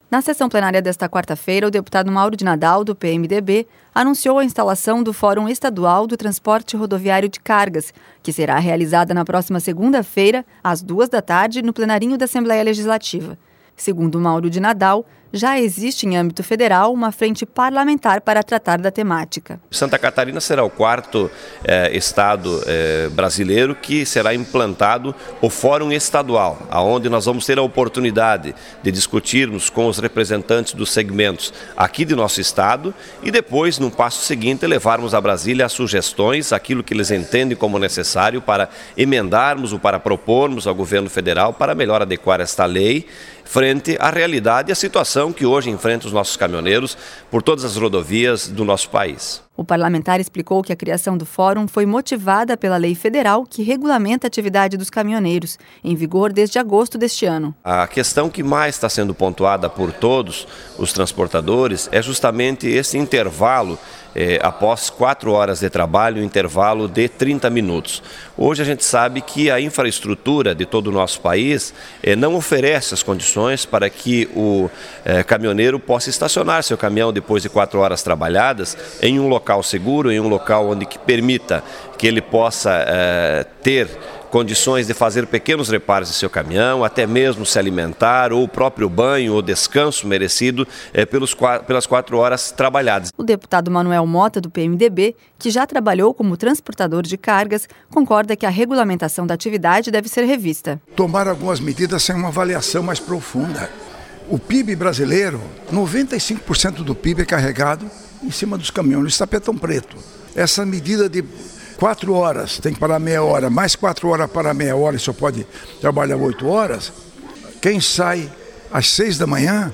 Na sessão plenária desta quarta-feira, o deputado Mauro de Nadal, do PMDB, anunciou a instalação do Fórum Estadual do Transporte Rodoviário de Cargas, que será realizada na próxima segunda-feira, às 14h, no plenarinho da Assembleia Legislativa. Segundo Mauro de Nadal, já existe em âmbito federal uma frente parlamentar para tratar da temática. Santa Catarina será o quarto estado brasileiro que será implantado o Fórum Estadual, onde nós vamos ter a oportunidade de discutirmos com os representantes dos segmentos aqui de nosso estado e depois, no passo seguinte, levarmos a Brasília as sugestões, aquilo que eles entendem como necessário para emendarmos ou para propormos ao governo federal para melhor adequar esta lei frente à realidade e à situação que hoje enfrentam os nossos caminhoneiros por todas as rodovias do nosso país. O parlamentar explicou que a criação do fórum foi motivada pela lei federal que regulamenta a atividade dos caminhoneiros, em vigor desde agosto deste ano. A questão que mais está sendo pontuada por todos os transportadores é justamente esse intervalo após 4 horas de trabalho, um intervalo de 30 minutos. Hoje a gente sabe que a infraestrutura de todo o nosso país não oferece as condições para que o caminhoneiro possa estacionar seu caminhão depois de 4 horas trabalhadas em um local seguro, em um local onde que permita que ele possa ter condições de fazer pequenos reparos em seu caminhão, até mesmo se alimentar, ou o próprio banho ou descanso merecido pelas 4 horas trabalhadas. O deputado Manuel Mota, do PMDB, que já trabalhou como transportador de cargas, concorda que a regulamentação da atividade deve ser revista. Tomar algumas medidas sem uma avaliação mais profunda. O PIB brasileiro, 95% do PIB é carregado em cima dos caminhões, tapetão preto. Essa medida de 4 horas, tem que parar meia hora, mais 4 horas para meia hora e só pode trabalhar 8 horas. Quem sai às 6 da manhã,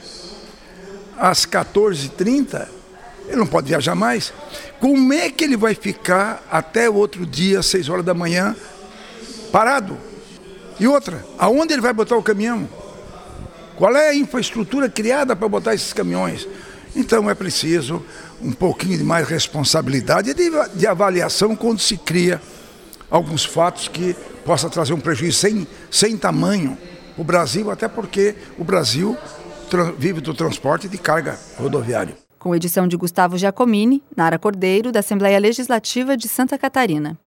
às 14h30, ele não pode viajar mais. Como é que ele vai ficar até o outro dia, às 6 horas da manhã, parado? E outra, aonde ele vai botar o caminhão? Qual é a infraestrutura criada para botar esses caminhões? Então é preciso um pouquinho de mais responsabilidade e de avaliação quando se cria alguns fatos que possa trazer um prejuízo sem tamanho para o Brasil, até porque o Brasil vive do transporte de carga rodoviário. Com edição de Gustavo Giacomini, Nara Cordeiro, da Assembleia Legislativa de Santa Catarina.